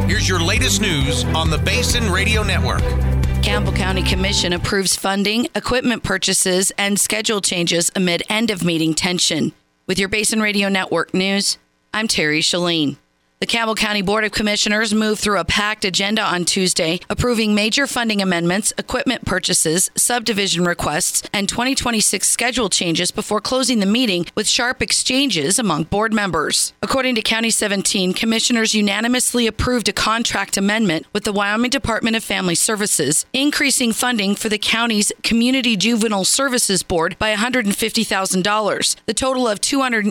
Here's your latest news on the Basin Radio Network. Campbell County Commission approves funding, equipment purchases, and schedule changes amid end-of-meeting tension. With your Basin Radio Network news, I'm Terry Shalene. The Campbell County Board of Commissioners moved through a packed agenda on Tuesday, approving major funding amendments, equipment purchases, subdivision requests, and 2026 schedule changes before closing the meeting with sharp exchanges among board members. According to County 17, commissioners unanimously approved a contract amendment with the Wyoming Department of Family Services, increasing funding for the county's Community Juvenile Services Board by $150,000. The total of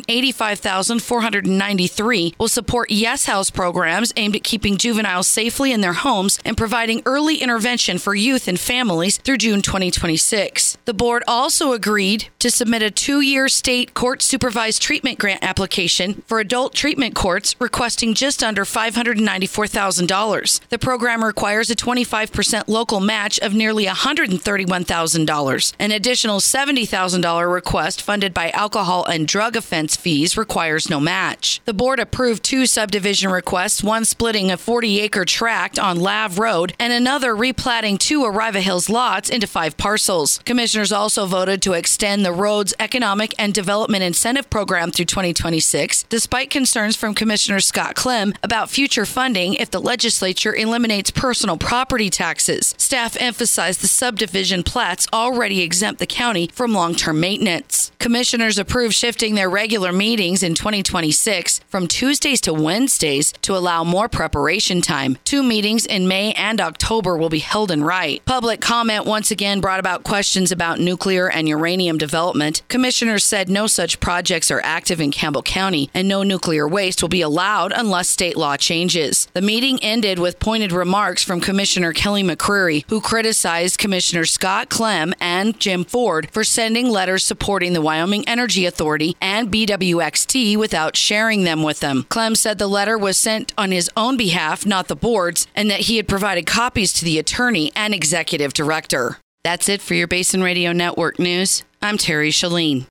$285,493 will support Yes House programs aimed at keeping juveniles safely in their homes and providing early intervention for youth and families through June 2026. The board also agreed to submit a 2-year state court-supervised treatment grant application for adult treatment courts, requesting just under $594,000. The program requires a 25% local match of nearly $131,000. An additional $70,000 request funded by alcohol and drug offense fees requires no match. The board approved 2 subdivision requests, one splitting a 40-acre tract on Lav Road and another replatting 2 Arriva Hills lots into 5 parcels. Commissioners also voted to extend the road's Economic and Development Incentive Program through 2026, despite concerns from Commissioner Scott Clem about future funding if the legislature eliminates personal property taxes. Staff emphasized the subdivision plats already exempt the county from long-term maintenance. Commissioners approved shifting their regular meetings in 2026 from Tuesdays to Wednesdays to allow more preparation time. 2 meetings in May and October will be held in Wright. Public comment once again brought about questions about nuclear and uranium development. Commissioners said no such projects are active in Campbell County and no nuclear waste will be allowed unless state law changes. The meeting ended with pointed remarks from Commissioner Kelly McCreary, who criticized Commissioner Scott Clem and Jim Ford for sending letters supporting the Wyoming Energy Authority and BWXT without sharing them with them. Clem said the letter was sent on his own behalf, not the board's, and that he had provided copies to the attorney and executive director. That's it for your Basin Radio Network news. I'm Terry Shalene.